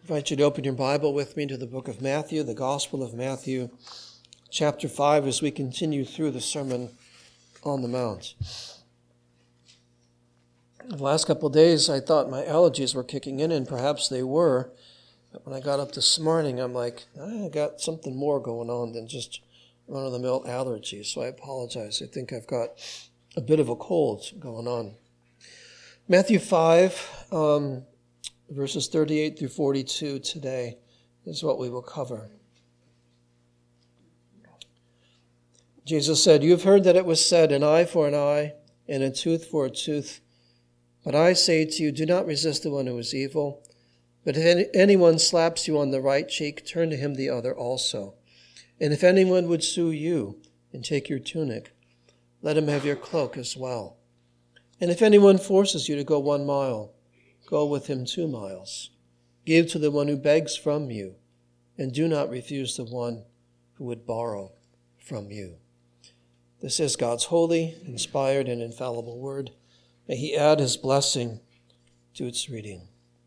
I invite you to open your Bible with me to the book of Matthew, the Gospel of Matthew, chapter 5, as we continue through the Sermon on the Mount. The last couple of days, I thought my allergies were kicking in, and perhaps they were. But when I got up this morning, I'm like, I got something more going on than just run-of-the-mill allergies, so I apologize. I think I've got a bit of a cold going on. Matthew 5, verses 38 through 42 today is what we will cover. Jesus said, "You have heard that it was said, an eye for an eye, and a tooth for a tooth. But I say to you, do not resist the one who is evil. But if anyone slaps you on the right cheek, turn to him the other also. And if anyone would sue you and take your tunic, let him have your cloak as well. And if anyone forces you to go 1 mile, go with him 2 miles. Give to the one who begs from you, and do not refuse the one who would borrow from you." This is God's holy, inspired, and infallible word. May he add his blessing to its reading.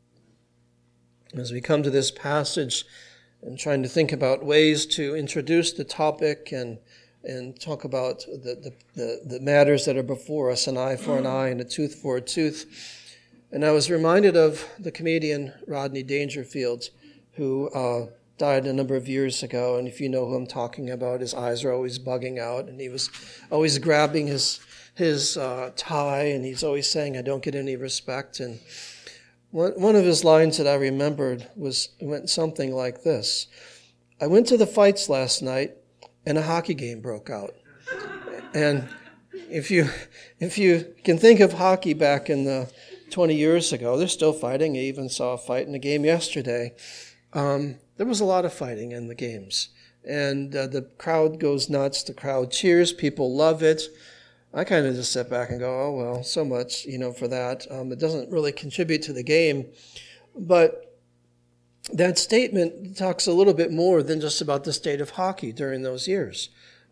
As we come to this passage, I'm trying to think about ways to introduce the topic and talk about the matters that are before us, an eye for an eye and a tooth for a tooth. And I was reminded of the comedian Rodney Dangerfield, who died a number of years ago. And if you know who I'm talking about, his eyes are always bugging out, and he was always grabbing his tie, and he's always saying, "I don't get any respect." And one of his lines that I remembered went something like this: "I went to the fights last night, and a hockey game broke out." And if you can think of hockey back in the 20 years ago, they're still fighting. I even saw a fight in a game yesterday. There was a lot of fighting in the games. And the crowd goes nuts. The crowd cheers. People love it. I kind of just sit back and go, oh, well, so much, for that. It doesn't really contribute to the game. But that statement talks a little bit more than just about the state of hockey during those years.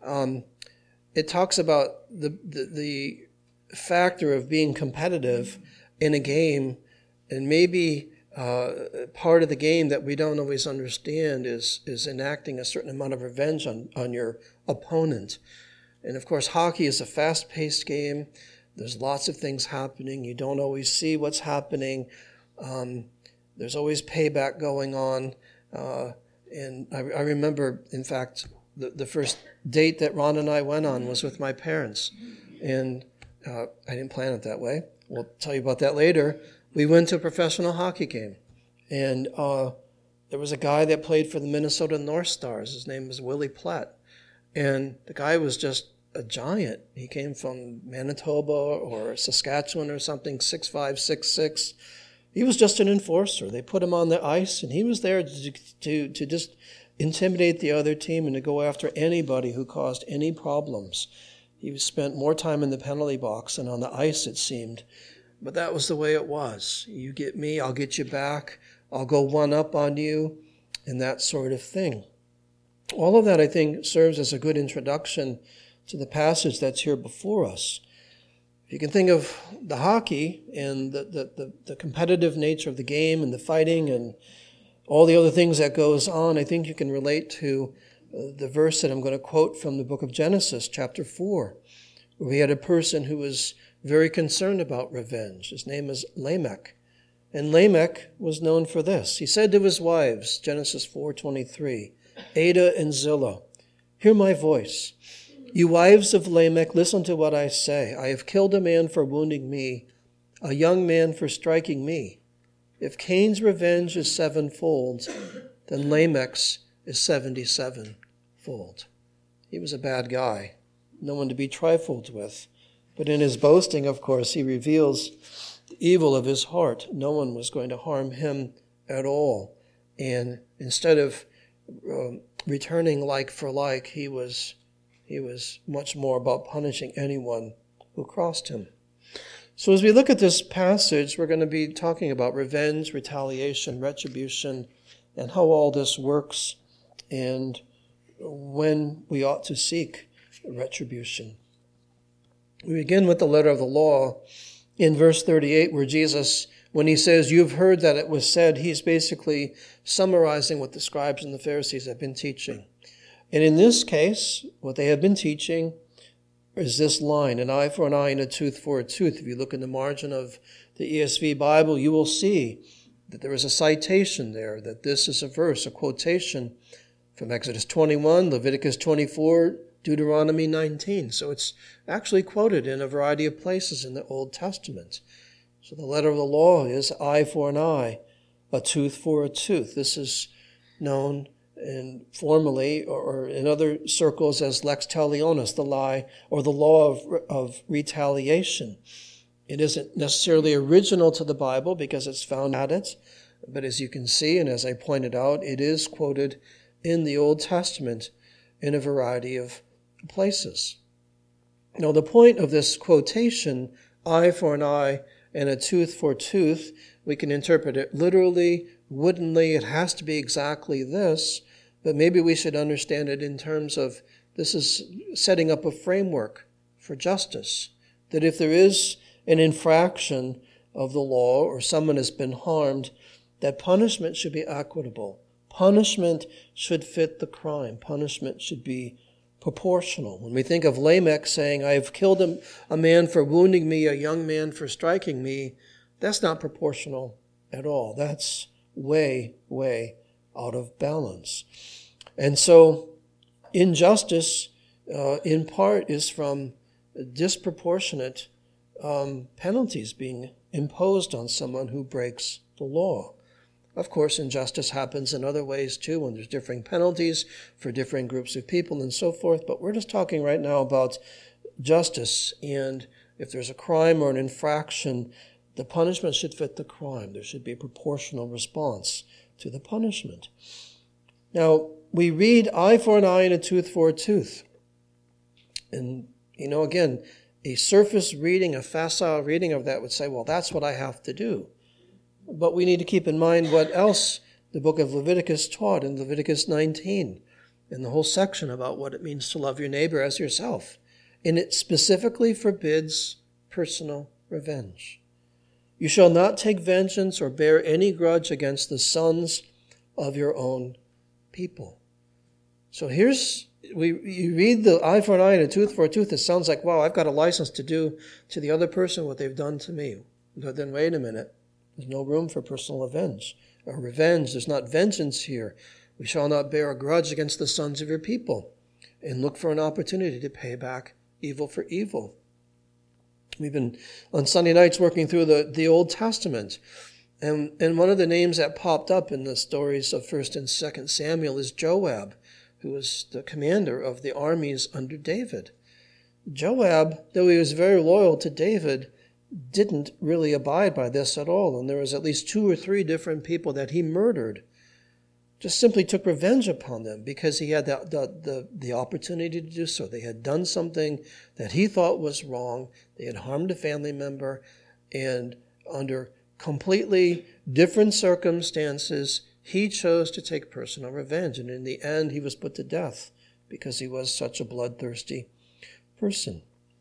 It talks about the factor of being competitive in a game, and maybe part of the game that we don't always understand is enacting a certain amount of revenge on your opponent. And of course, hockey is a fast-paced game. There's lots of things happening. You don't always see what's happening. There's always payback going on. And I remember, in fact, the first date that Ron and I went on was with my parents. And I didn't plan it that way. We'll tell you about that later. We went to a professional hockey game, and there was a guy that played for the Minnesota North Stars. His name was Willie Platt, and the guy was just a giant. He came from Manitoba or Saskatchewan or something, 6'5", 6'6". He was just an enforcer. They put him on the ice, and he was there to just intimidate the other team and to go after anybody who caused any problems. He spent more time in the penalty box than on the ice, it seemed. But that was the way it was. You get me, I'll get you back. I'll go one up on you, and that sort of thing. All of that, I think, serves as a good introduction to the passage that's here before us. If you can think of the hockey and the competitive nature of the game and the fighting and all the other things that goes on, I think you can relate to the verse that I'm going to quote from the book of Genesis, chapter 4, where we had a person who was very concerned about revenge. His name is Lamech. And Lamech was known for this. He said to his wives, Genesis 4:23, Adah and Zillah, "Hear my voice. You wives of Lamech, listen to what I say. I have killed a man for wounding me, a young man for striking me. If Cain's revenge is 7-fold, then Lamech's is 77-fold. He was a bad guy, no one to be trifled with. But in his boasting, of course, he reveals the evil of his heart. No one was going to harm him at all. And instead of returning like for like, he was much more about punishing anyone who crossed him. So as we look at this passage, we're going to be talking about revenge, retaliation, retribution, and how all this works, and when we ought to seek retribution. We begin with the letter of the law in verse 38, where Jesus When he says, you've heard that it was said, he's basically summarizing what the scribes and the Pharisees have been teaching. And in this case, what they have been teaching is this line, an eye for an eye and a tooth for a tooth. If you look in the margin of the ESV Bible, you will see that there is a citation there, that this is a verse, a quotation from Exodus 21, Leviticus 24, Deuteronomy 19. So it's actually quoted in a variety of places in the Old Testament. So the letter of the law is eye for an eye, a tooth for a tooth. This is known formally or in other circles as lex talionis, the lie or the law of retaliation. It isn't necessarily original to the Bible because it's found at it, but as you can see, and as I pointed out, it is quoted in the Old Testament in a variety of places. Now, the point of this quotation, eye for an eye and a tooth for a tooth, we can interpret it literally, woodenly. It has to be exactly this, but maybe we should understand it in terms of this is setting up a framework for justice, that if there is an infraction of the law or someone has been harmed, that punishment should be equitable. Punishment should fit the crime. Punishment should be proportional. When we think of Lamech saying, I have killed a man for wounding me, a young man for striking me, that's not proportional at all. That's way, way out of balance. And so injustice, in part, is from disproportionate penalties being imposed on someone who breaks the law. Of course, injustice happens in other ways too, when there's differing penalties for different groups of people and so forth. But we're just talking right now about justice. And if there's a crime or an infraction, the punishment should fit the crime. There should be a proportional response to the punishment. Now, we read eye for an eye and a tooth for a tooth. And, again, a surface reading, a facile reading of that would say, well, that's what I have to do. But we need to keep in mind what else the book of Leviticus taught in Leviticus 19, in the whole section about what it means to love your neighbor as yourself. And it specifically forbids personal revenge. You shall not take vengeance or bear any grudge against the sons of your own people. So you read the eye for an eye and a tooth for a tooth. It sounds like, wow, I've got a license to do to the other person what they've done to me. But then wait a minute. There's no room for personal revenge. There's not vengeance here. We shall not bear a grudge against the sons of your people and look for an opportunity to pay back evil for evil. We've been on Sunday nights working through the Old Testament. And one of the names that popped up in the stories of 1st and 2nd Samuel is Joab, who was the commander of the armies under David. Joab, though he was very loyal to David, didn't really abide by this at all. And there was at least 2 or 3 different people that he murdered. Just simply took revenge upon them because he had the opportunity to do so. They had done something that he thought was wrong. They had harmed a family member, and under completely different circumstances, he chose to take personal revenge. And in the end, he was put to death because he was such a bloodthirsty person.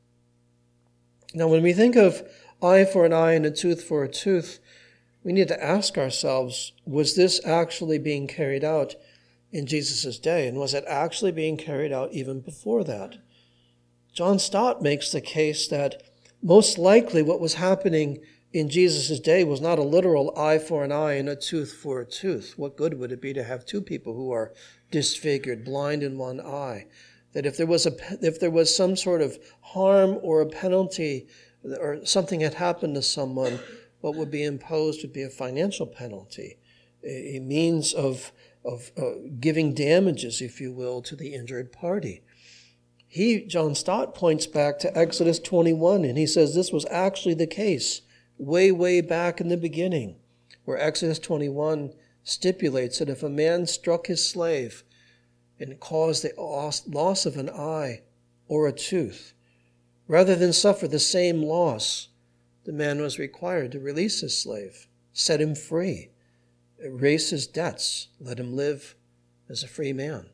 Now, when we think of eye for an eye and a tooth for a tooth, we need to ask ourselves, was this actually being carried out in Jesus' day? And was it actually being carried out even before that? John Stott makes the case that most likely what was happening in Jesus' day was not a literal eye for an eye and a tooth for a tooth. What good would it be to have 2 people who are disfigured, blind in one eye? That if there was some sort of harm or a penalty or something had happened to someone, what would be imposed would be a financial penalty, a means of giving damages, if you will, to the injured party. John Stott points back to Exodus 21, and he says this was actually the case way, way back in the beginning, where Exodus 21 stipulates that if a man struck his slave and caused the loss of an eye or a tooth, rather than suffer the same loss, the man was required to release his slave, set him free, erase his debts, let him live as a free man.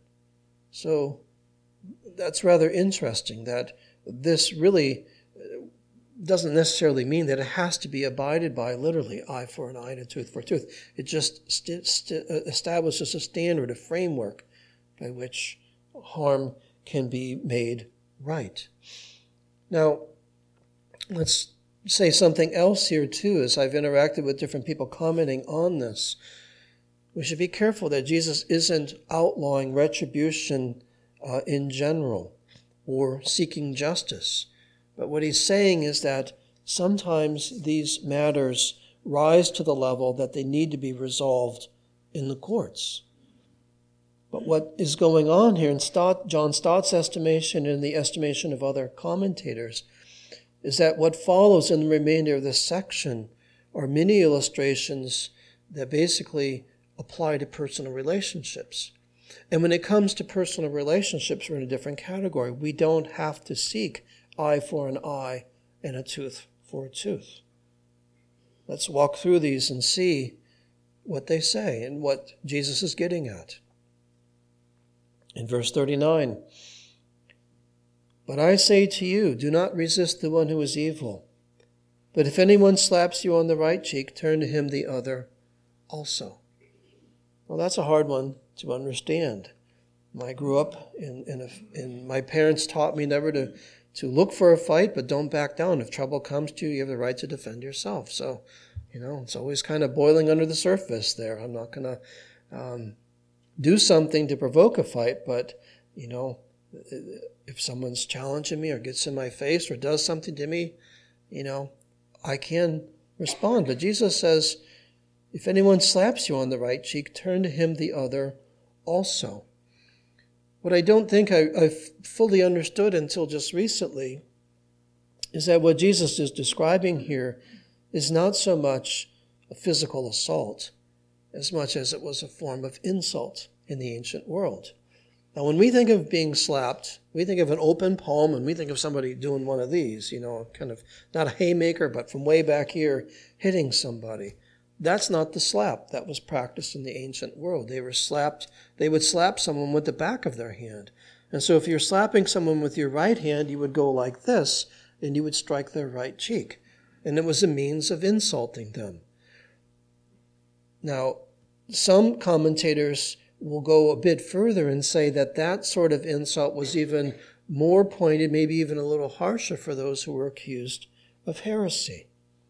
So that's rather interesting that this really doesn't necessarily mean that it has to be abided by, literally, eye for an eye and a tooth for a tooth. It just establishes a standard, a framework by which harm can be made right. Now, let's say something else here too, as I've interacted with different people commenting on this. We should be careful that Jesus isn't outlawing retribution in general or seeking justice. But what he's saying is that sometimes these matters rise to the level that they need to be resolved in the courts. But what is going on here in John Stott's estimation and the estimation of other commentators is that what follows in the remainder of this section are many illustrations that basically apply to personal relationships. And when it comes to personal relationships, we're in a different category. We don't have to seek eye for an eye and a tooth for a tooth. Let's walk through these and see what they say and what Jesus is getting at. In verse 39, "But I say to you, do not resist the one who is evil. But if anyone slaps you on the right cheek, turn to him the other also." Well, that's a hard one to understand. I grew up in my parents taught me never to look for a fight, but don't back down. If trouble comes to you, you have the right to defend yourself. So, it's always kind of boiling under the surface there. I'm not going to do something to provoke a fight, but, if someone's challenging me or gets in my face or does something to me, I can respond. But Jesus says, if anyone slaps you on the right cheek, turn to him the other also. What I don't think I've fully understood until just recently is that what Jesus is describing here is not so much a physical assault as much as it was a form of insult in the ancient world. Now, when we think of being slapped, we think of an open palm, and we think of somebody doing one of these, kind of not a haymaker, but from way back here, hitting somebody. That's not the slap that was practiced in the ancient world. They would slap someone with the back of their hand. And so if you're slapping someone with your right hand, you would go like this, and you would strike their right cheek. And it was a means of insulting them. Now, some commentators will go a bit further and say that that sort of insult was even more pointed, maybe even a little harsher for those who were accused of heresy.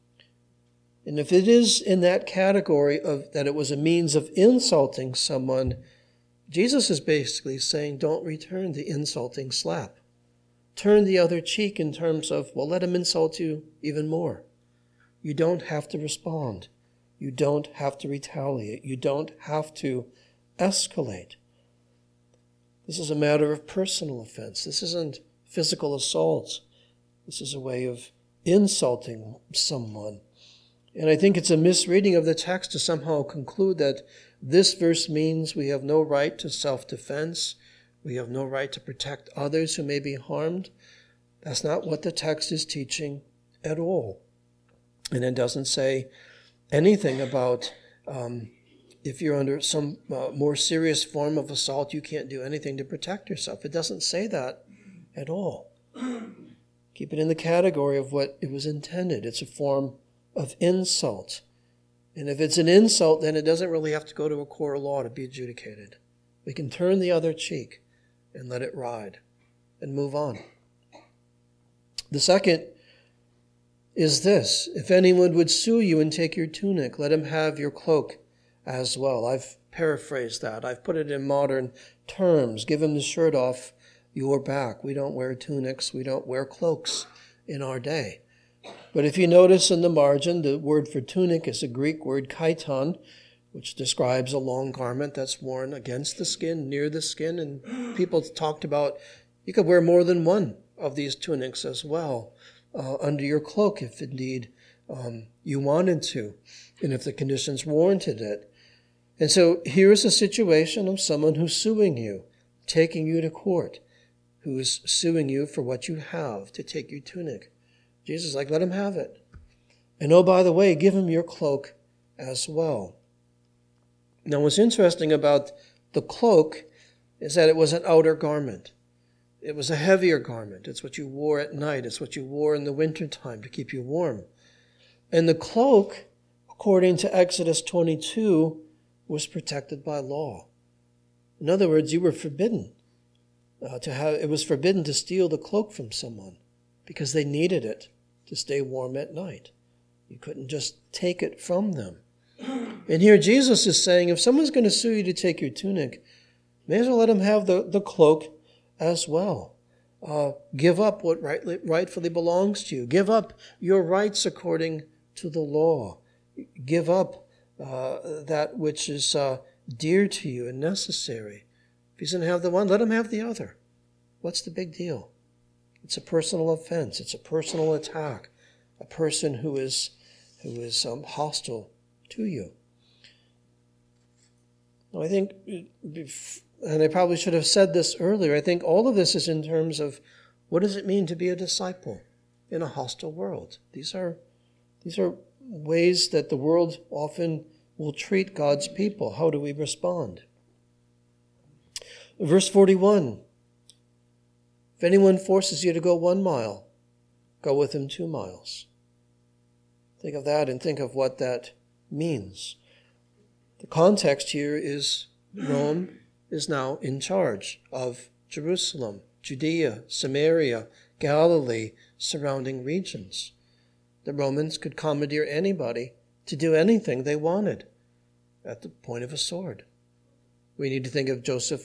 And if it is in that category of that it was a means of insulting someone, Jesus is basically saying, don't return the insulting slap. Turn the other cheek in terms of, let him insult you even more. You don't have to respond. You don't have to retaliate. You don't have to escalate. This is a matter of personal offense. This isn't physical assault. This is a way of insulting someone. And I think it's a misreading of the text to somehow conclude that this verse means we have no right to self-defense. We have no right to protect others who may be harmed. That's not what the text is teaching at all. And it doesn't say anything about if you're under some more serious form of assault, you can't do anything to protect yourself. It doesn't say that at all. Keep it in the category of what it was intended. It's a form of insult. And if it's an insult, then it doesn't really have to go to a court of law to be adjudicated. We can turn the other cheek and let it ride and move on. The second is this: if anyone would sue you and take your tunic, let him have your cloak as well. I've paraphrased that. I've put it in modern terms. Give him the shirt off your back. We don't wear tunics. We don't wear cloaks in our day. But if you notice in the margin, the word for tunic is a Greek word chiton, which describes a long garment that's worn against the skin, near the skin. And people talked about you could wear more than one of these tunics as well under your cloak if indeed you wanted to, and if the conditions warranted it. And so here's a situation of someone who's suing you, taking you to court, who is suing you for what you have to take your tunic. Jesus is like, let him have it. And oh, by the way, give him your cloak as well. Now, what's interesting about the cloak is that it was an outer garment. It was a heavier garment. It's what you wore at night. It's what you wore in the wintertime to keep you warm. And the cloak, according to Exodus 22, was protected by law. In other words, you were forbidden it was forbidden to steal the cloak from someone because they needed it to stay warm at night. You couldn't just take it from them. And here Jesus is saying, if someone's going to sue you to take your tunic, may as well let him have the cloak as well. Give up what rightfully belongs to you. Give up your rights according to the law. Give up that which is dear to you and necessary. If he's going to have the one, let him have the other. What's the big deal? It's a personal offense. It's a personal attack. A person who is hostile to you. Now, I think, and I probably should have said this earlier, I think all of this is in terms of what does it mean to be a disciple in a hostile world. These are ways that the world often will treat God's people. How do we respond? Verse 41, if anyone forces you to go 1 mile, go with him 2 miles. Think of that and think of what that means. The context here is Rome is now in charge of Jerusalem, Judea, Samaria, Galilee, surrounding regions. The Romans could commandeer anybody to do anything they wanted at the point of a sword. We need to think of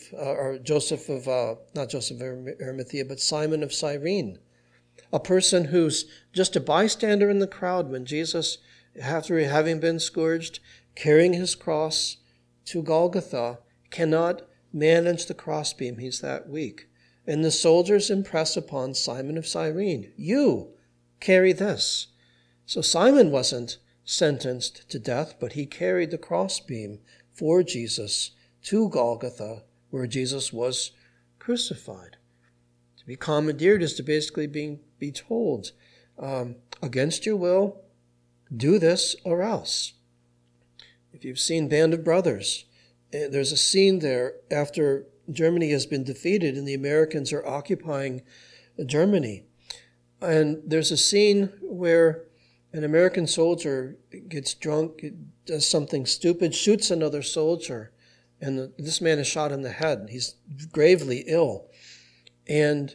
not Joseph of Arimathea, but Simon of Cyrene, a person who's just a bystander in the crowd when Jesus, after having been scourged, carrying his cross to Golgotha, cannot manage the crossbeam. He's that weak. And the soldiers impress upon Simon of Cyrene, you carry this. So Simon wasn't sentenced to death, but he carried the crossbeam for Jesus to Golgotha, where Jesus was crucified. To be commandeered is to basically be told, against your will, do this or else. If you've seen Band of Brothers, there's a scene there after Germany has been defeated and the Americans are occupying Germany. And there's a scene where an American soldier gets drunk, does something stupid, shoots another soldier, and this man is shot in the head. He's gravely ill. And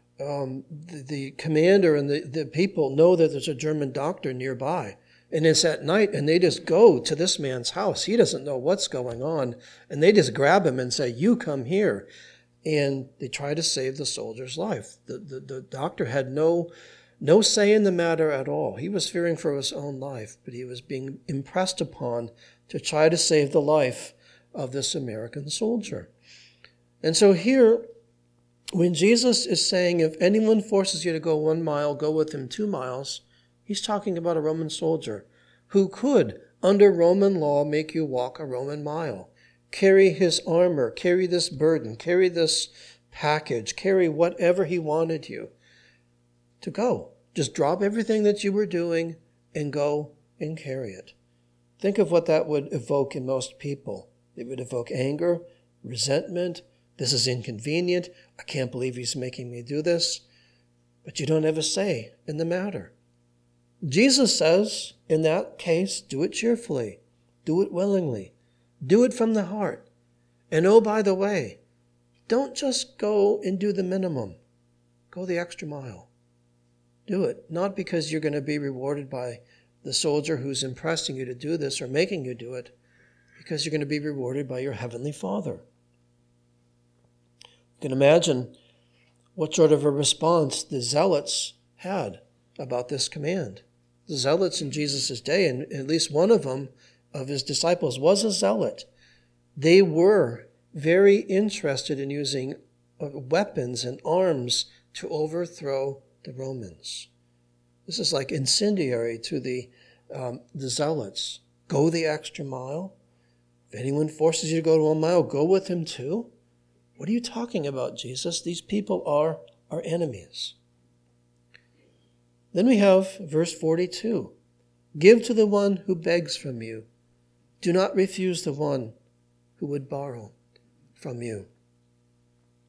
the commander and the people know that there's a German doctor nearby. And it's at night, and they just go to this man's house. He doesn't know what's going on. And they just grab him and say, you come here. And they try to save the soldier's life. The doctor had no say in the matter at all. He was fearing for his own life, but he was being impressed upon to try to save the life of this American soldier. And so here, when Jesus is saying, if anyone forces you to go 1 mile, go with him 2 miles, he's talking about a Roman soldier who could, under Roman law, make you walk a Roman mile, carry his armor, carry this burden, carry this package, carry whatever he wanted you to go. Just drop everything that you were doing and go and carry it. Think of what that would evoke in most people. It would evoke anger, resentment. This is inconvenient. I can't believe he's making me do this. But you don't have a say in the matter. Jesus says, in that case, do it cheerfully. Do it willingly. Do it from the heart. And oh, by the way, don't just go and do the minimum. Go the extra mile. Do it, not because you're going to be rewarded by the soldier who's impressing you to do this or making you do it, because you're going to be rewarded by your heavenly Father. You can imagine what sort of a response the zealots had about this command. The zealots in Jesus' day, and at least one of them, of his disciples, was a zealot. They were very interested in using weapons and arms to overthrow the Romans. This is like incendiary to the zealots. Go the extra mile. If anyone forces you to go 1 mile, go with him too. What are you talking about, Jesus? These people are our enemies. Then we have verse 42. Give to the one who begs from you. Do not refuse the one who would borrow from you.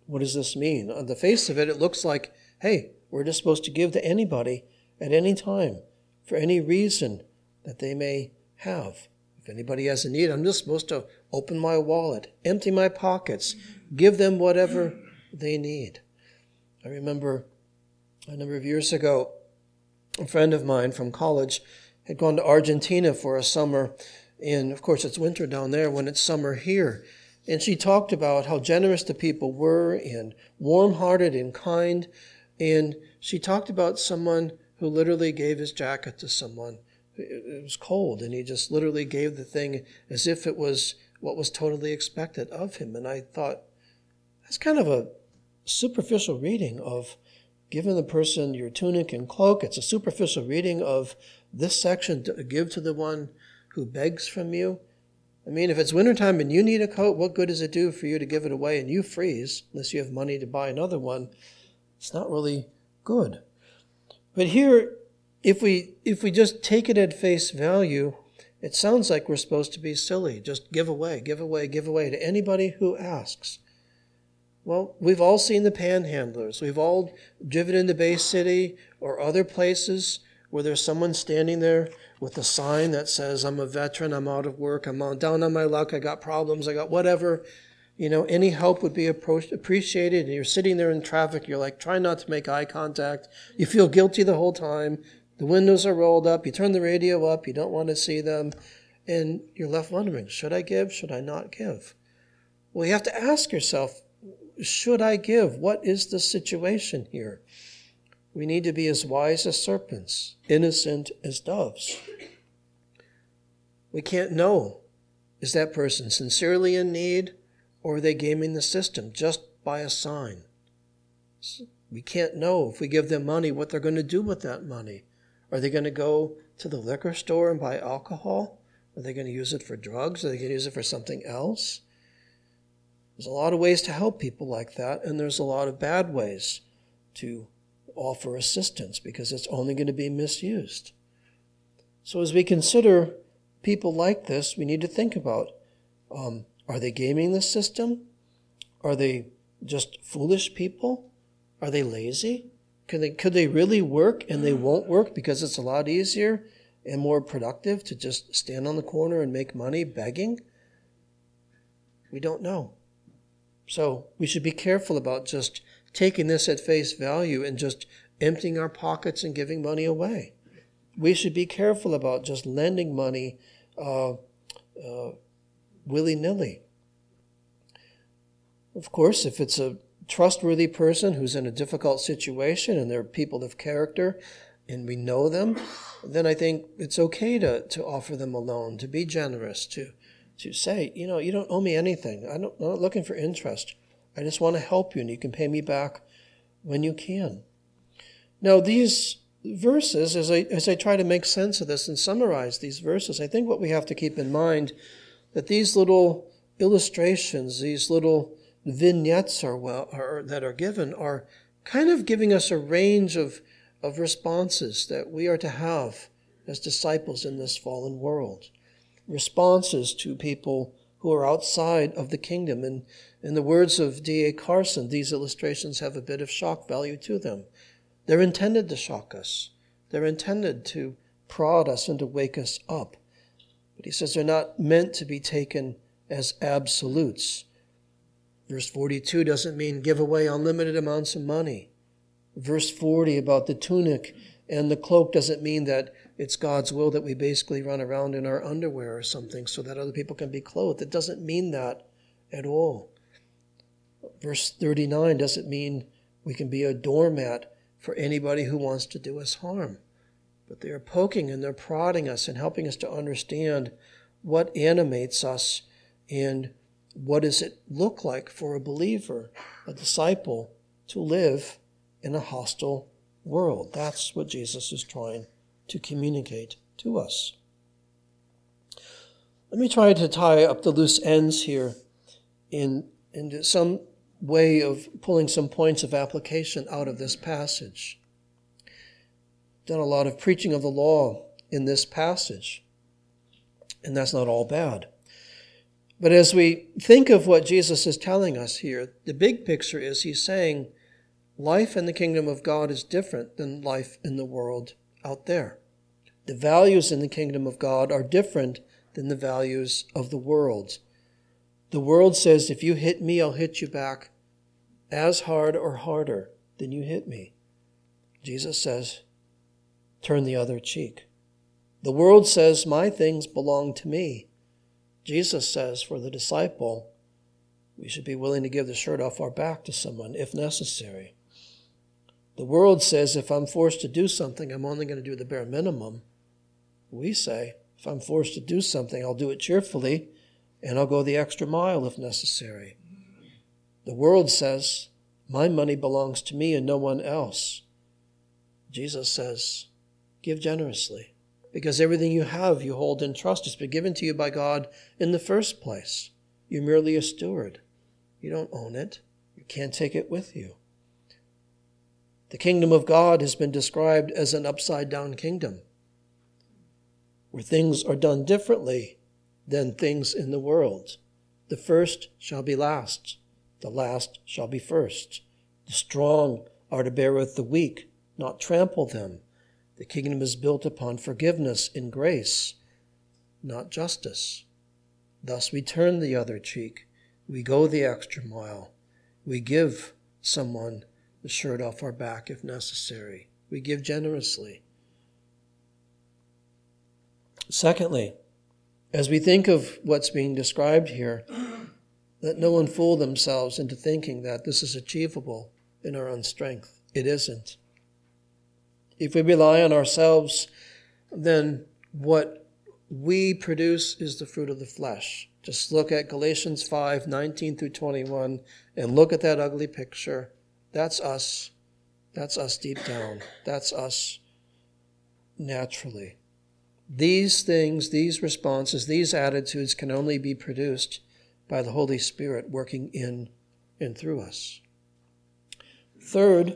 what does this mean? On the face of it, it looks like, hey, we're just supposed to give to anybody at any time for any reason that they may have. If anybody has a need, I'm just supposed to open my wallet, empty my pockets, give them whatever they need. I remember a number of years ago, a friend of mine from college had gone to Argentina for a summer, and of course it's winter down there when it's summer here. And she talked about how generous the people were and warm-hearted and kind. And she talked about someone who literally gave his jacket to someone. It was cold, and he just literally gave the thing as if it was what was totally expected of him. And I thought, that's kind of a superficial reading of giving the person your tunic and cloak. It's a superficial reading of this section to give to the one who begs from you. I mean, if it's wintertime and you need a coat, what good does it do for you to give it away and you freeze unless you have money to buy another one? It's not really good. But here, if we just take it at face value, it sounds like we're supposed to be silly. Just give away to anybody who asks. Well, we've all seen the panhandlers. We've all driven into Bay City or other places where there's someone standing there with a sign that says, I'm a veteran, I'm out of work, I'm down on my luck, I got problems, I got whatever. Any help would be appreciated. And you're sitting there in traffic, you're like, try not to make eye contact. You feel guilty the whole time. The windows are rolled up, you turn the radio up, you don't want to see them. And you're left wondering, should I give, should I not give? Well, you have to ask yourself, should I give? What is the situation here? We need to be as wise as serpents, innocent as doves. We can't know, is that person sincerely in need, or are they gaming the system just by a sign? We can't know if we give them money what they're going to do with that money. Are they going to go to the liquor store and buy alcohol? Are they going to use it for drugs? Are they going to use it for something else? There's a lot of ways to help people like that, and there's a lot of bad ways to offer assistance because it's only going to be misused. So as we consider people like this, we need to think about, are they gaming the system? Are they just foolish people? Are they lazy? Could they really work and they won't work because it's a lot easier and more productive to just stand on the corner and make money begging? We don't know. So we should be careful about just taking this at face value and just emptying our pockets and giving money away. We should be careful about just lending money willy-nilly. Of course, if it's a trustworthy person who's in a difficult situation and they're people of character and we know them, then I think it's okay to offer them a loan, to be generous, to say, you don't owe me anything. I'm not looking for interest. I just want to help you, and you can pay me back when you can. Now, these verses, as I try to make sense of this and summarize these verses, I think what we have to keep in mind that these little illustrations, these little vignettes that are given are kind of giving us a range of responses that we are to have as disciples in this fallen world. Responses to people who are outside of the kingdom. And in the words of D.A. Carson, these illustrations have a bit of shock value to them. They're intended to shock us. They're intended to prod us and to wake us up. But he says they're not meant to be taken as absolutes. Verse 42 doesn't mean give away unlimited amounts of money. Verse 40 about the tunic and the cloak doesn't mean that it's God's will that we basically run around in our underwear or something so that other people can be clothed. It doesn't mean that at all. Verse 39 doesn't mean we can be a doormat for anybody who wants to do us harm. But they are poking and they're prodding us and helping us to understand what animates us and what does it look like for a believer, a disciple, to live in a hostile world. That's what Jesus is trying to communicate to us. Let me try to tie up the loose ends here into some way of pulling some points of application out of this passage. Done a lot of preaching of the law in this passage, and that's not all bad. But as we think of what Jesus is telling us here, the big picture is he's saying life in the kingdom of God is different than life in the world out there. The values in the kingdom of God are different than the values of the world. The world says, if you hit me, I'll hit you back as hard or harder than you hit me. Jesus says, turn the other cheek. The world says, my things belong to me. Jesus says, for the disciple, we should be willing to give the shirt off our back to someone if necessary. The world says, if I'm forced to do something, I'm only going to do the bare minimum. We say, if I'm forced to do something, I'll do it cheerfully, and I'll go the extra mile if necessary. The world says, my money belongs to me and no one else. Jesus says, give generously, because everything you have you hold in trust. It's been given to you by God in the first place. You're merely a steward. You don't own it. You can't take it with you. The kingdom of God has been described as an upside-down kingdom, where things are done differently than things in the world. The first shall be last. The last shall be first. The strong are to bear with the weak, not trample them. The kingdom is built upon forgiveness and grace, not justice. Thus we turn the other cheek. We go the extra mile. We give someone the shirt off our back if necessary. We give generously. Secondly, as we think of what's being described here, let no one fool themselves into thinking that this is achievable in our own strength. It isn't. If we rely on ourselves, then what we produce is the fruit of the flesh. Just look at Galatians 5:19 through 21 and look at that ugly picture. That's us. That's us deep down. That's us naturally. These things, these responses, these attitudes can only be produced by the Holy Spirit working in and through us. Third,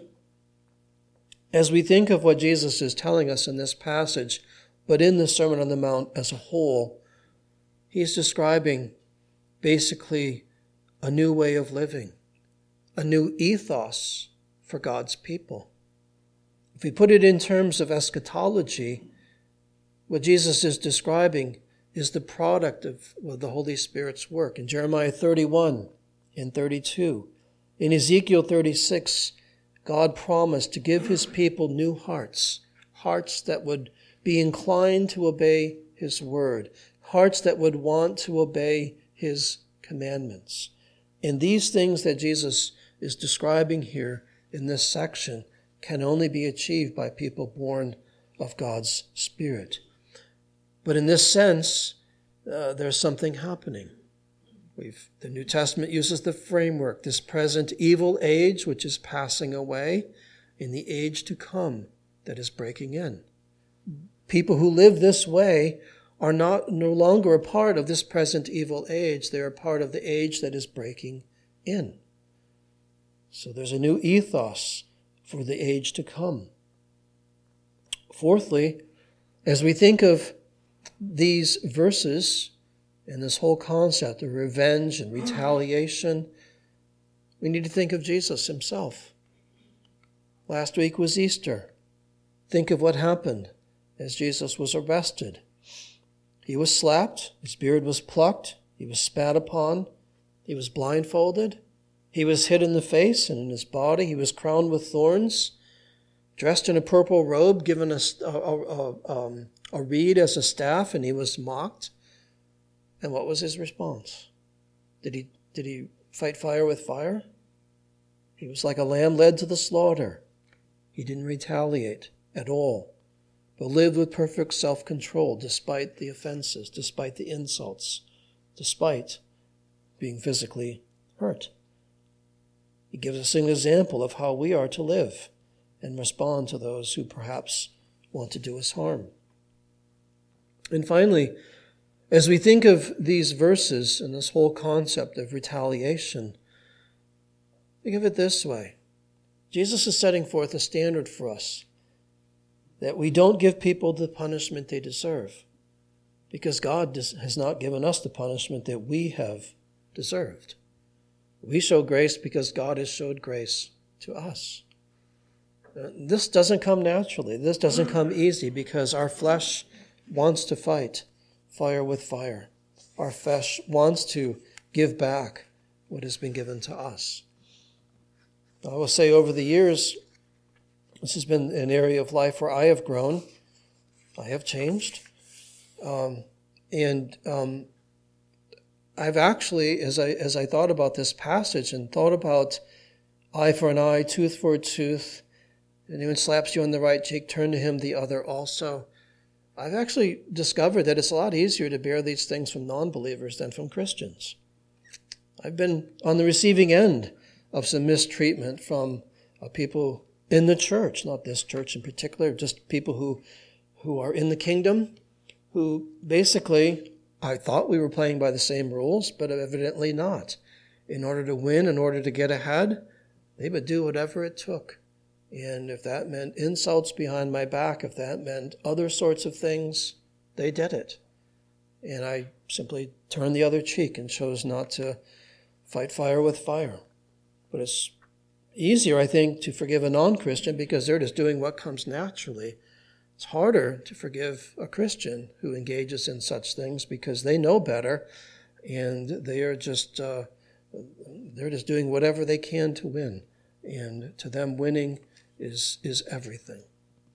as we think of what Jesus is telling us in this passage, but in the Sermon on the Mount as a whole, he's describing basically a new way of living, a new ethos for God's people. If we put it in terms of eschatology, what Jesus is describing is the product of the Holy Spirit's work. In Jeremiah 31 and 32, in Ezekiel 36, God promised to give his people new hearts, hearts that would be inclined to obey his word, hearts that would want to obey his commandments. And these things that Jesus is describing here in this section can only be achieved by people born of God's Spirit. But in this sense, there's something happening. The New Testament uses the framework, this present evil age which is passing away, in the age to come that is breaking in. People who live this way are no longer a part of this present evil age. They are part of the age that is breaking in. So there's a new ethos for the age to come. Fourthly, as we think of these verses and this whole concept of revenge and retaliation, we need to think of Jesus himself. Last week was Easter. Think of what happened as Jesus was arrested. He was slapped, his beard was plucked, he was spat upon, he was blindfolded, he was hit in the face and in his body, he was crowned with thorns, dressed in a purple robe, given a reed as a staff, and he was mocked. And what was his response? Did he fight fire with fire? He was like a lamb led to the slaughter. He didn't retaliate at all, but lived with perfect self-control despite the offenses, despite the insults, despite being physically hurt. He gives us an example of how we are to live and respond to those who perhaps want to do us harm. And finally, as we think of these verses and this whole concept of retaliation, think of it this way. Jesus is setting forth a standard for us that we don't give people the punishment they deserve. because God has not given us the punishment that we have deserved. We show grace because God has showed grace to us. This doesn't come naturally. This doesn't come easy because our flesh wants to fight fire with fire. Our flesh wants to give back what has been given to us. I will say over the years, this has been an area of life where I have grown. I have changed. I've actually, as I thought about this passage and thought about eye for an eye, tooth for a tooth, anyone slaps you on the right cheek, turn to him the other also. I've actually discovered that it's a lot easier to bear these things from non-believers than from Christians. I've been on the receiving end of some mistreatment from people in the church, not this church in particular, just people who are in the kingdom, who basically, I thought we were playing by the same rules, but evidently not. In order to win, in order to get ahead, they would do whatever it took. And if that meant insults behind my back, if that meant other sorts of things, they did it. And I simply turned the other cheek and chose not to fight fire with fire. But it's easier, I think, to forgive a non-Christian because they're just doing what comes naturally. It's harder to forgive a Christian who engages in such things because they know better and they are just they're just doing whatever they can to win. And to them, winning is everything.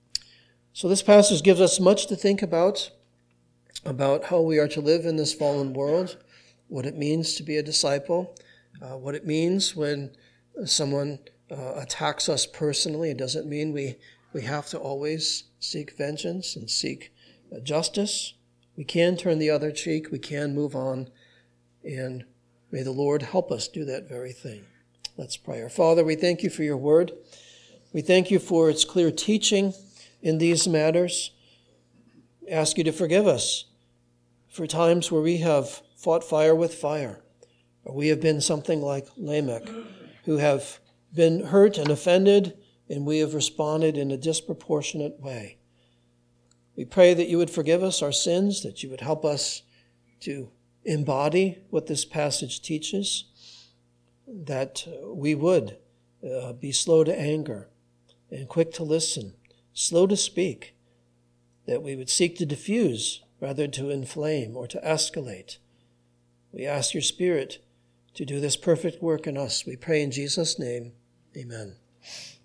So this passage gives us much to think about how we are to live in this fallen world, what it means to be a disciple, what it means when someone attacks us personally. It doesn't mean we have to always seek vengeance and seek justice. We can turn the other cheek. We can move on. And may the Lord help us do that very thing. Let's pray. Our Father, we thank you for your word. We thank you for its clear teaching in these matters. We ask you to forgive us for times where we have fought fire with fire, or we have been something like Lamech, who have been hurt and offended, and we have responded in a disproportionate way. We pray that you would forgive us our sins, that you would help us to embody what this passage teaches, that we would be slow to anger and quick to listen, slow to speak, that we would seek to diffuse rather than to inflame or to escalate. We ask your Spirit to do this perfect work in us. We pray in Jesus' name. Amen.